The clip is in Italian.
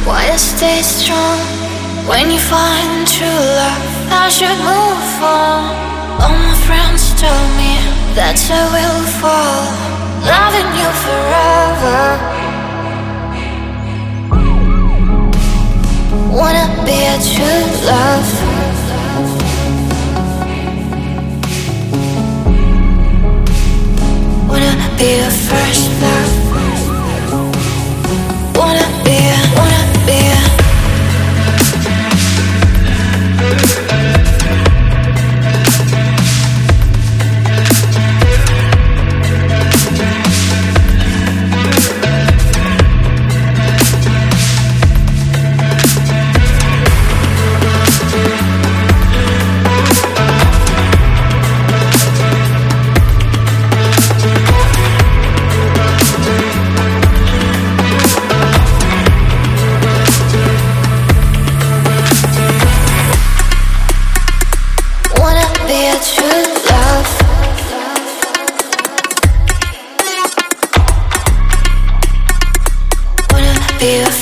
Why to stay strong when you find true love? I should move on. All my friends tell me that I will fall, loving you forever. Wanna be a true love. Wanna be a first love. Wanna be a true love. Wanna be a